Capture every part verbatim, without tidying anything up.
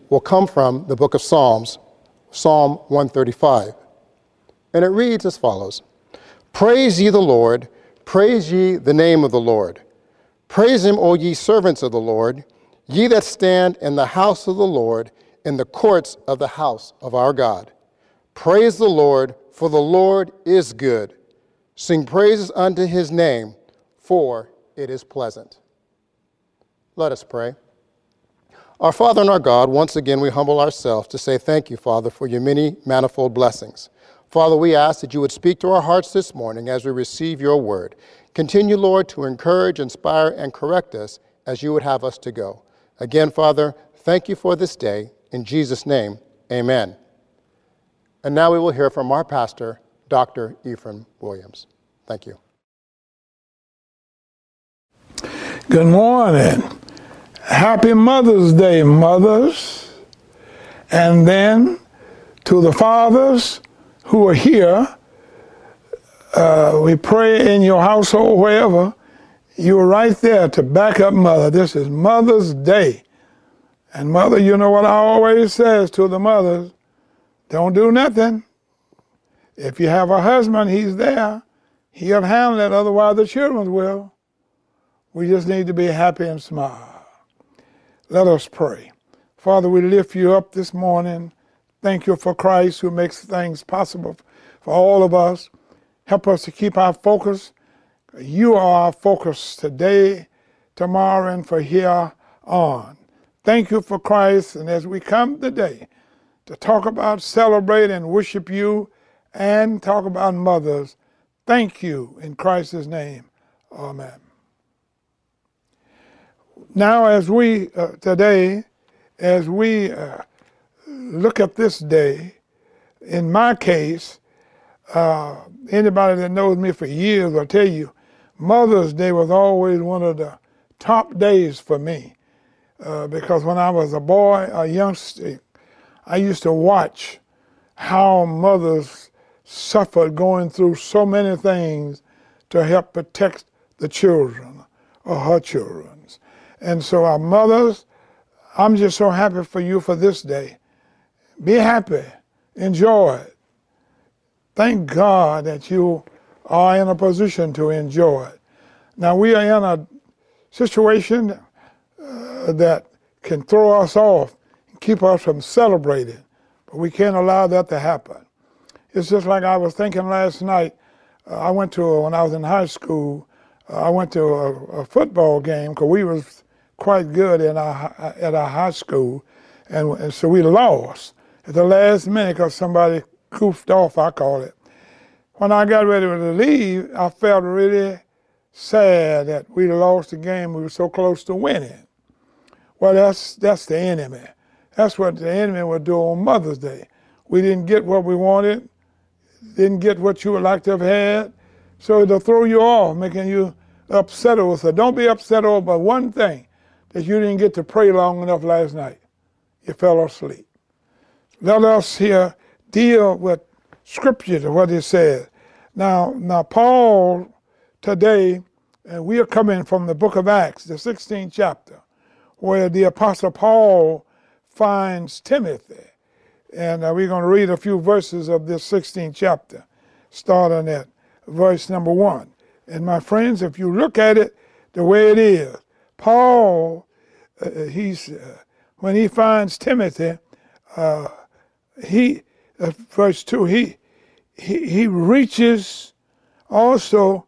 will come from the book of Psalms, Psalm one thirty-five. And it reads as follows: Praise ye the Lord, praise ye the name of the Lord. Praise him, O ye servants of the Lord, ye that stand in the house of the Lord, in the courts of the house of our God. Praise the Lord, for the Lord is good. Sing praises unto his name, for it is pleasant. Let us pray. Our Father and our God, once again we humble ourselves to say thank you, Father, for your many manifold blessings. Father, we ask that you would speak to our hearts this morning as we receive your word. Continue, Lord, to encourage, inspire, and correct us as you would have us to go. Again, Father, thank you for this day. In Jesus' name, amen. And now we will hear from our pastor, Doctor Ephraim Williams. Thank you. Good morning. Happy Mother's Day, mothers. And then to the fathers who are here, uh, we pray in your household, wherever, you're right there to back up mother. This is Mother's Day. And mother, you know what I always says to the mothers, don't do nothing. If you have a husband, he's there. He'll handle it, otherwise the children will. We just need to be happy and smile. Let us pray. Father, we lift you up this morning. Thank you for Christ who makes things possible for all of us. Help us to keep our focus. You are our focus today, tomorrow, and for here on. Thank you for Christ, and as we come today to talk about, celebrate, and worship you, and talk about mothers, thank you in Christ's name. Amen. Now, as we, uh, today, as we uh, look at this day, in my case, uh, anybody that knows me for years will tell you, Mother's Day was always one of the top days for me. Uh, because when I was a boy, a youngster, I used to watch how mothers suffered going through so many things to help protect the children or her children. And so our mothers, I'm just so happy for you for this day. Be happy. Enjoy it. Thank God that you are in a position to enjoy it. Now we are in a situation uh, that can throw us off and keep us from celebrating, but we can't allow that to happen. It's just like I was thinking last night. Uh, I went to, when I was in high school, uh, I went to a, a football game because we was quite good in our, at our high school, and, and so we lost at the last minute because somebody goofed off, I call it. When I got ready to leave, I felt really sad that we lost the game. We were so close to winning. Well, that's that's the enemy. That's what the enemy would do on Mother's Day. We didn't get what we wanted, didn't get what you would like to have had, so it'll throw you off, making you upset over. So don't be upset over one thing, that you didn't get to pray long enough last night. You fell asleep. Let us here deal with Scripture to what it says. Now, now Paul today, and we are coming from the book of Acts, the sixteenth chapter, where the Apostle Paul finds Timothy. And uh, we're going to read a few verses of this sixteenth chapter, starting at verse number one. And my friends, if you look at it the way it is, Paul, uh, he's uh, when he finds Timothy, uh, he uh, verse two, he he he reaches also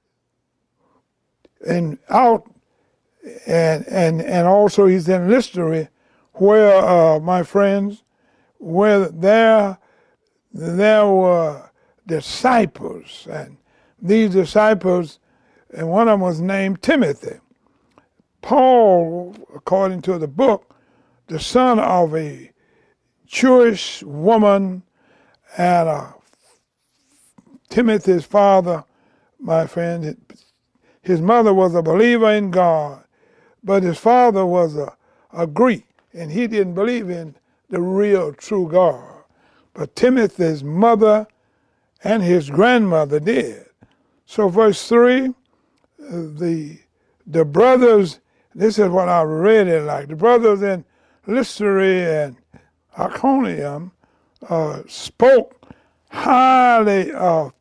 and out, and and and also he's in Lystra, where uh, my friends, where there there were disciples, and these disciples, and one of them was named Timothy. Paul, according to the book, the son of a Jewish woman, and uh, Timothy's father, my friend, his mother was a believer in God, but his father was a, a Greek, and he didn't believe in the real, true God. But Timothy's mother and his grandmother did. So verse three, the the brothers, this is what I really like. The brothers in Lystra and Iconium uh, spoke highly of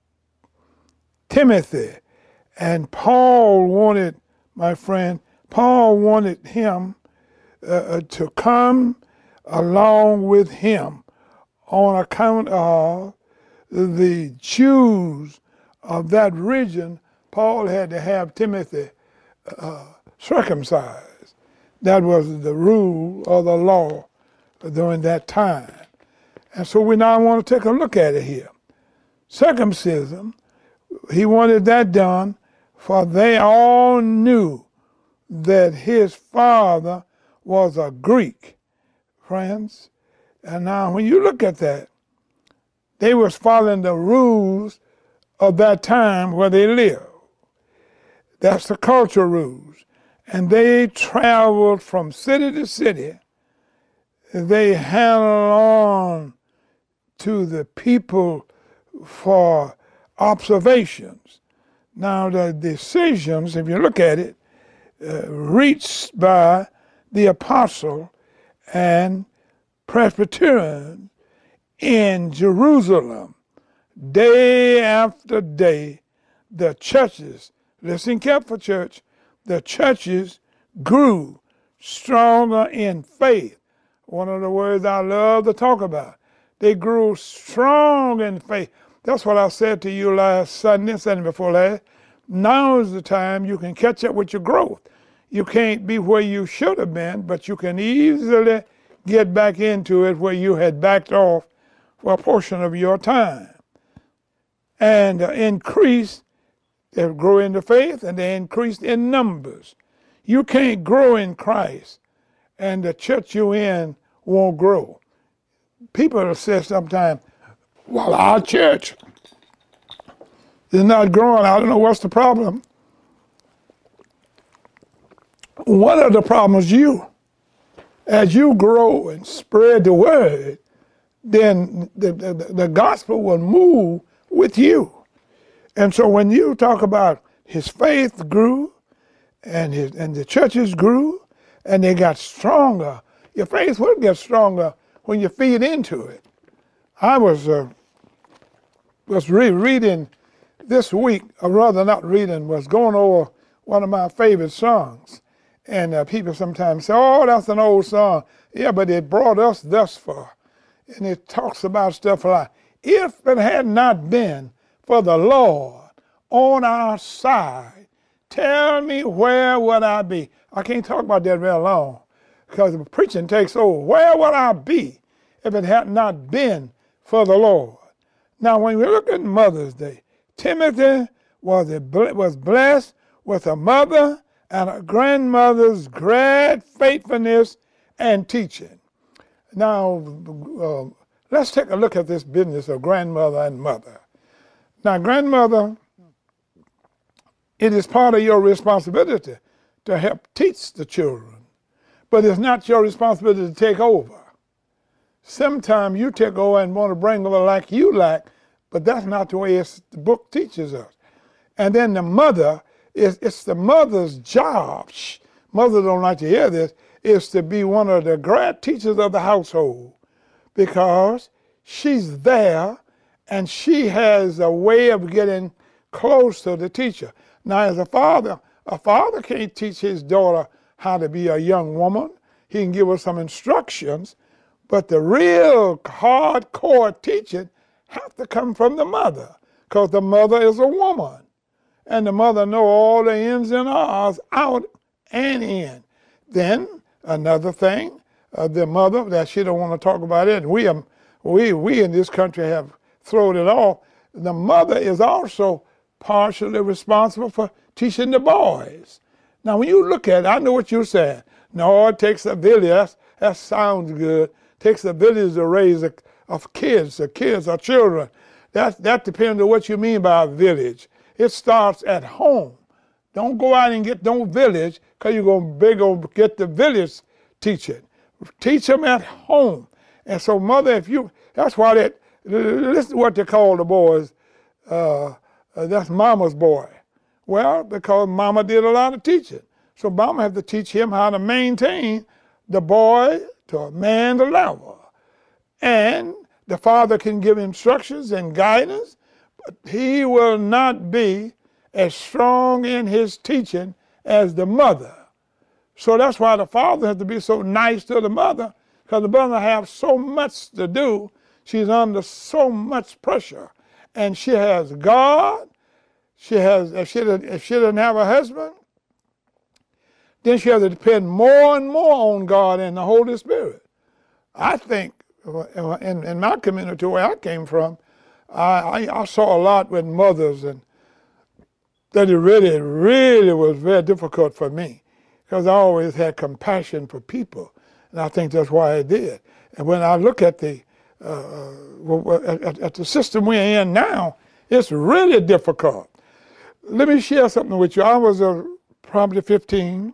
Timothy. And Paul wanted, my friend, Paul wanted him uh, to come along with him on account of the Jews of that region. Paul had to have Timothy uh, circumcised. That was the rule or the law during that time. And so we now want to take a look at it here. Circumcision, he wanted that done, for they all knew that his father was a Greek, friends. And now when you look at that, they was following the rules of that time where they lived. That's the cultural rules. And they traveled from city to city. They held on to the people for observations. Now the decisions, if you look at it, uh, reached by the apostle and Presbyterian in Jerusalem, day after day, the churches, listen careful, church, the churches grew stronger in faith. One of the words I love to talk about. They grew strong in faith. That's what I said to you last Sunday, Sunday before last. Now is the time you can catch up with your growth. You can't be where you should have been, but you can easily get back into it where you had backed off for a portion of your time. And uh, increase, they grew into faith, and they increased in numbers. You can't grow in Christ, and the church you're in won't grow. People say sometimes, well, our church is not growing. I don't know what's the problem. One of the problems is you. As you grow and spread the word, then the, the, the gospel will move with you. And so when you talk about his faith grew and his and the churches grew and they got stronger, your faith will get stronger when you feed into it. I was uh, was rereading this week, or rather not reading, was going over one of my favorite songs. And uh, people sometimes say, oh, that's an old song. Yeah, but it brought us thus far. And it talks about stuff like, if it had not been for the Lord on our side, tell me where would I be? I can't talk about that very long because the preaching takes over. Where would I be if it had not been for the Lord? Now, when we look at Mother's Day, Timothy was, a, was blessed with a mother and a grandmother's great faithfulness and teaching. Now, uh, let's take a look at this business of grandmother and mother. Now, grandmother, it is part of your responsibility to help teach the children, but it's not your responsibility to take over. Sometimes you take over and want to bring over like you like, but that's not the way it's, the book teaches us. And then the mother, is it's the mother's job, shh, mother don't like to hear this, is to be one of the great teachers of the household because she's there and she has a way of getting close to the teacher. Now, as a father, a father can't teach his daughter how to be a young woman. He can give her some instructions, but the real hardcore teaching has to come from the mother because the mother is a woman. And the mother know all the ins and outs, out and in. Then another thing, uh, the mother, that she don't want to talk about it, and we, um, we, we in this country have thrown it off. The mother is also partially responsible for teaching the boys. Now, when you look at it, I know what you're saying. No, it takes a village. That's, that sounds good. It takes a village to raise a, of kids. The kids are children. That, that depends on what you mean by a village. It starts at home. Don't go out and get no village because you're going to big old get the village teaching. Teach them at home. And so, mother, if you, that's why that, listen to what they call the boys, uh, uh, that's mama's boy. Well, because mama did a lot of teaching. So mama had to teach him how to maintain the boy to a man's level. And the father can give instructions and guidance, but he will not be as strong in his teaching as the mother. So that's why the father has to be so nice to the mother, because the mother has so much to do. She's under so much pressure. And she has God. She has, if she, if she doesn't have a husband, then she has to depend more and more on God and the Holy Spirit. I think in, in my community where I came from, I, I, I saw a lot with mothers, and that it really, really was very difficult for me, because I always had compassion for people, and I think that's why I did. And when I look at the uh, at, at the system we're in now, it's really difficult. Let me share something with you. I was uh, probably fifteen,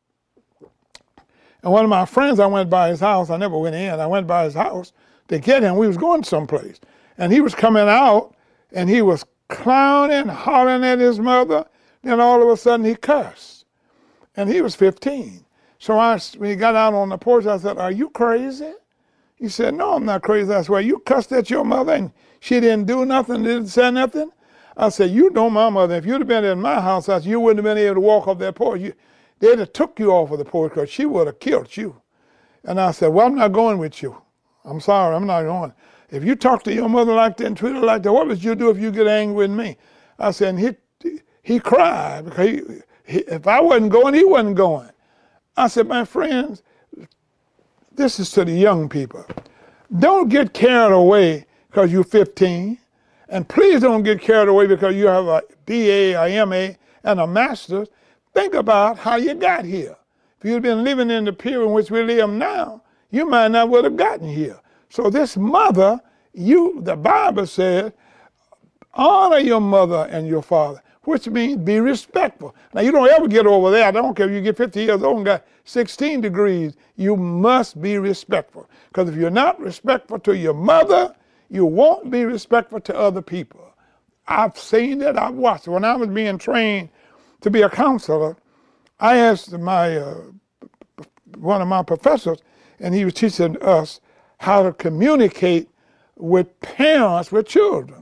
and one of my friends, I went by his house. I never went in. I went by his house to get him. We was going someplace, and he was coming out, and he was clowning, hollering at his mother. Then all of a sudden he cussed, and he was fifteen. So I, when he got out on the porch, I said, "Are you crazy?" He said, "No, I'm not crazy." I said, "Well, you cussed at your mother and she didn't do nothing, didn't say nothing?" I said, "You know my mother. If you'd have been in my house, I said, you wouldn't have been able to walk up that porch. You, they'd have took you off of the porch, because she would have killed you." And I said, "Well, I'm not going with you. I'm sorry, I'm not going. If you talk to your mother like that and treat her like that, what would you do if you get angry with me?" I said, and he, he cried, because he, he, if I wasn't going, he wasn't going. I said, "My friends, this is to the young people. Don't get carried away because you're fifteen. And please don't get carried away because you have a B A, a M A, and a master's. Think about how you got here. If you'd been living in the period in which we live now, you might not would have gotten here. So this mother, you, the Bible says, honor your mother and your father, which means be respectful. Now, you don't ever get over that. I don't care if you get fifty years old and got sixteen degrees. You must be respectful. Because if you're not respectful to your mother, you won't be respectful to other people. I've seen it. I've watched it. When I was being trained to be a counselor, I asked my uh, one of my professors, and he was teaching us how to communicate with parents with children.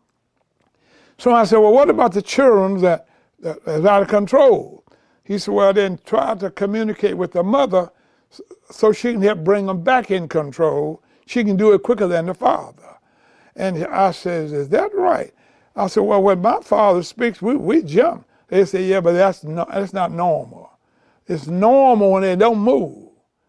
So I said, "Well, what about the children that, that is out of control?" He said, "Well, then try to communicate with the mother so she can help bring them back in control. She can do it quicker than the father." And I said, "Is that right?" I said, "Well, when my father speaks, we, we jump." They say, "Yeah, but that's, no, that's not normal. It's normal when they don't move."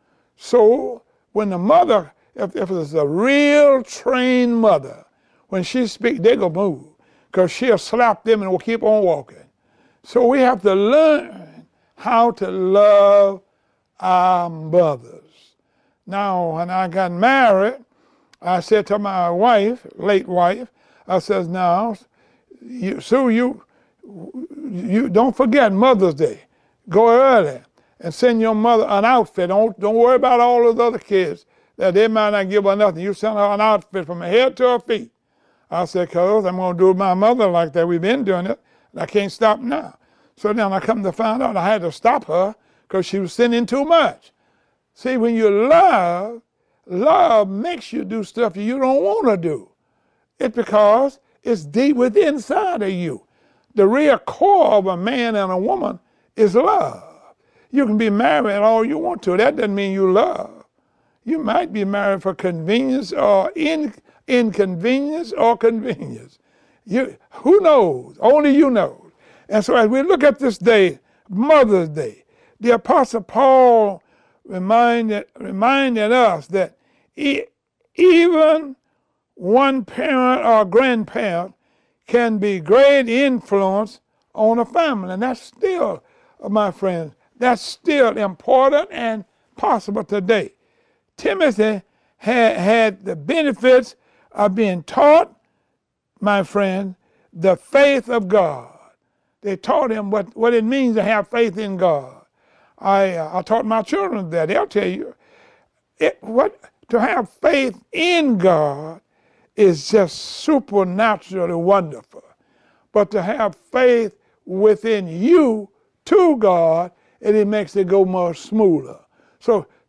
So when the mother, if, if it's a real trained mother, when she speaks, they're going to move, because she'll slap them and will keep on walking. So we have to learn how to love our mothers. Now, when I got married, I said to my wife, late wife, I says, "Now, you, Sue, you, you don't forget Mother's Day. Go early and send your mother an outfit. Don't, don't worry about all those other kids that they might not give her nothing. You send her an outfit from her head to her feet." I said, "Cuz I'm going to do my mother like that. We've been doing it, and I can't stop now." So then I come to find out I had to stop her because she was sending too much. See, when you love, love makes you do stuff you don't want to do. It's because it's deep within inside of you. The real core of a man and a woman is love. You can be married all you want to. That doesn't mean you love. You might be married for convenience or in, inconvenience or convenience. You, who knows? Only you know. And so as we look at this day, Mother's Day, the Apostle Paul reminded, reminded us that e even one parent or grandparent can be great influence on a family. And that's still, my friends, that's still important and possible today. Timothy had, had the benefits of being taught, my friend, the faith of God. They taught him what, what it means to have faith in God. I, uh, I taught my children that. They'll tell you, it, what, to have faith in God is just supernaturally wonderful. But to have faith within you to God, and it makes it go more smoother. So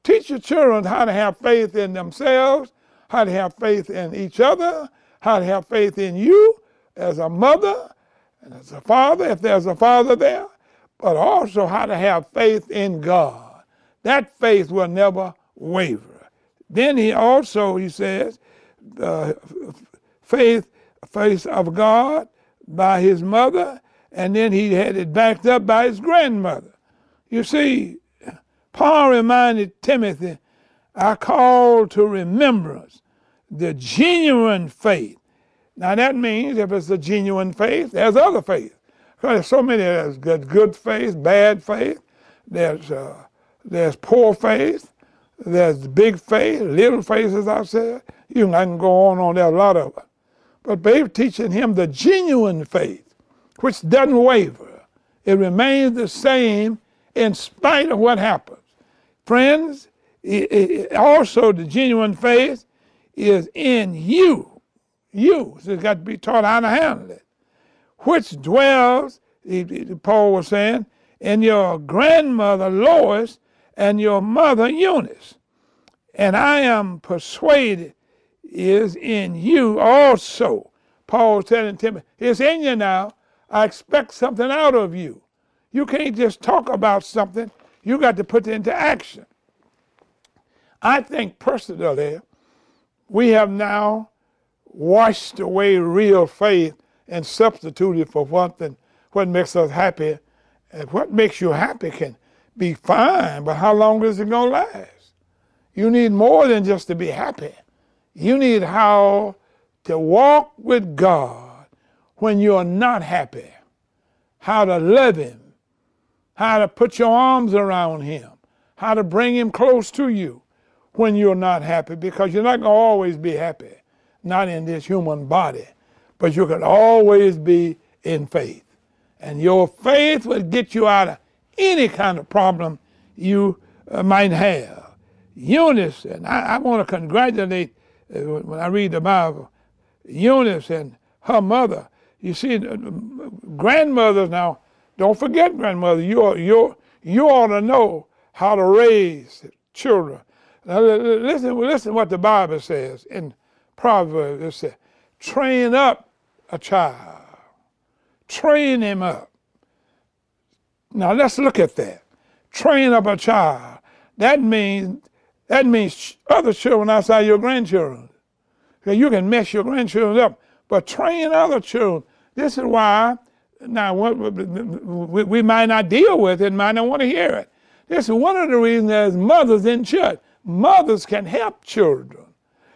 Teach your children how to have faith in themselves, how to have faith in each other, how to have faith in you as a mother and as a father, if there's a father there, but also how to have faith in God. That faith will never waver. Then he also, he says, uh, faith, faith of God by his mother, and then he had it backed up by his grandmother. You see, Paul reminded Timothy, I call to remembrance the genuine faith. Now that means if it's a genuine faith, there's other faith. Because there's so many, there's good, good faith, bad faith, there's, uh, there's poor faith, there's big faith, little faith, as I said. You can, I can go on on there, a lot of it. But they're teaching him the genuine faith, which doesn't waver. It remains the same in spite of what happens. Friends, it, it, also the genuine faith is in you. You. So it's got to be taught how to handle it. Which dwells, Paul was saying, in your grandmother Lois and your mother Eunice. And I am persuaded is in you also. Paul was telling Timothy, it's in you now. I expect something out of you. You can't just talk about something. You got to put it into action. I think personally, we have now washed away real faith and substituted for something what makes us happy. And what makes you happy can be fine, but how long is it going to last? You need more than just to be happy. You need how to walk with God when you're not happy, how to love him, how to put your arms around him, how to bring him close to you when you're not happy, because you're not going to always be happy, not in this human body, but you can always be in faith. And your faith will get you out of any kind of problem you uh, might have. Eunice, and I, I want to congratulate, uh, when I read the Bible, Eunice and her mother. You see, uh, grandmothers now, don't forget grandmother, you, you, you ought to know how to raise children. Now listen, listen to what the Bible says in Proverbs. It says, train up a child. Train him up. Now let's look at that. Train up a child. That means that means other children outside your grandchildren. You can mess your grandchildren up, but train other children. This is why, now we, we might not deal with it, might not want to hear it. This is one of the reasons there's mothers in church. Mothers can help children,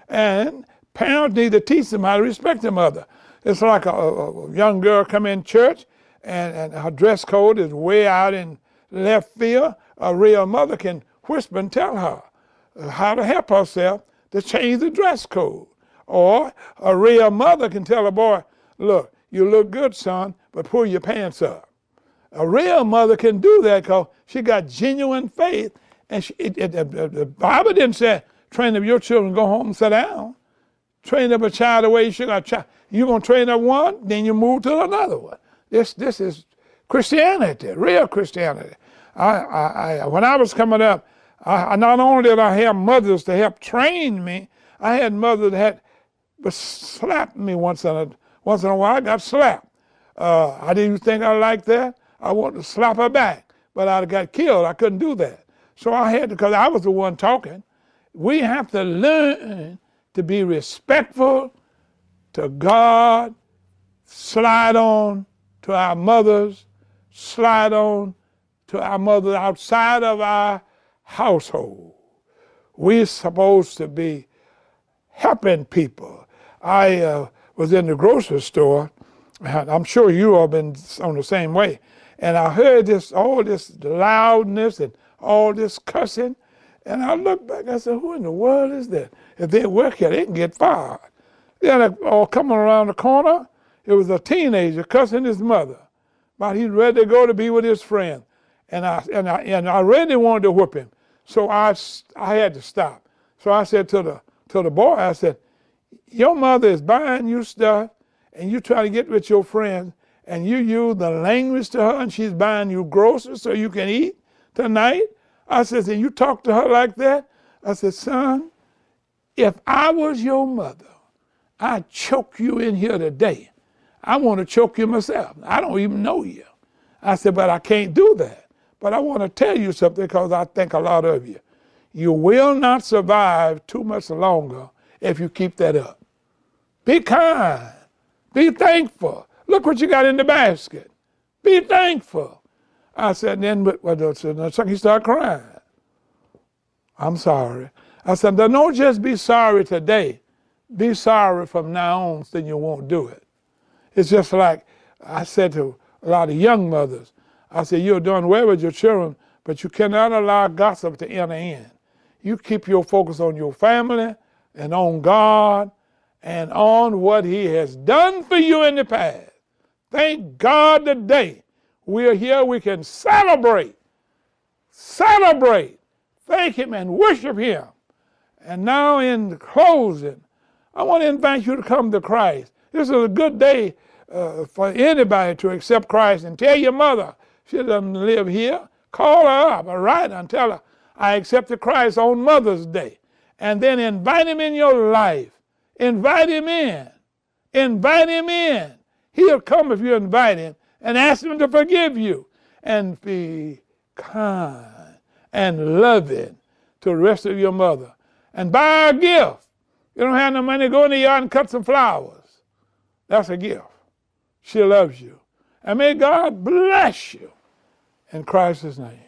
and parents need to teach them how to respect their mother. It's like a, a young girl come in church, and, and her dress code is way out in left field. A real mother can whisper and tell her how to help herself to change the dress code. Or a real mother can tell a boy, look, you look good, son, but pull your pants up. A real mother can do that because she got genuine faith. And she, it, it, it, the Bible didn't say, train up your children, go home and sit down. Train up a child the way you should. You're going to train up one, then you move to another one. This, this is Christianity, real Christianity. I, I, I, when I was coming up, I, not only did I have mothers to help train me, I had mothers that had but slapped me once in a, once in a while. I got slapped. Uh, I didn't think I liked that. I wanted to slap her back, but I got killed. I couldn't do that. So I had to, because I was the one talking. We have to learn to be respectful to God, slide on to our mothers, slide on to our mothers outside of our household. We're supposed to be helping people. I uh, was in the grocery store, and I'm sure you all been on the same way, and I heard this, all this loudness and all this cussing, and I looked back, I said, who in the world is that? If they work here, they can get fired. Then uh, coming around the corner, it was a teenager cussing his mother, but he's ready to go to be with his friend. And I, and I, and I really wanted to whip him, so I, I had to stop. So I said to the, to the boy, I said, your mother is buying you stuff, and you try to get with your friends, and you use the language to her, and she's buying you groceries so you can eat tonight. I said, and you talk to her like that? I said, son, if I was your mother, I'd choke you in here today. I want to choke you myself. I don't even know you. I said, but I can't do that. But I want to tell you something because I think a lot of you. You will not survive too much longer if you keep that up. Be kind. Be thankful. Look what you got in the basket. Be thankful. I said, then but he started crying. I'm sorry. I said, don't just be sorry today. Be sorry from now on, then you won't do it. It's just like I said to a lot of young mothers, I said, you're doing well with your children, but you cannot allow gossip to enter in. You keep your focus on your family and on God and on what he has done for you in the past. Thank God today we're here, we can celebrate, celebrate, thank him and worship him. And now in closing, I want to invite you to come to Christ. This is a good day uh, for anybody to accept Christ, and tell your mother she doesn't live here. Call her up or write her and tell her, I accepted Christ on Mother's Day. And then invite him in your life. Invite him in. Invite him in. He'll come if you invite him, and ask him to forgive you. And be kind and loving to the rest of your mother. And buy a gift. You don't have no money, go in the yard and cut some flowers. That's a gift. She loves you. And may God bless you in Christ's name.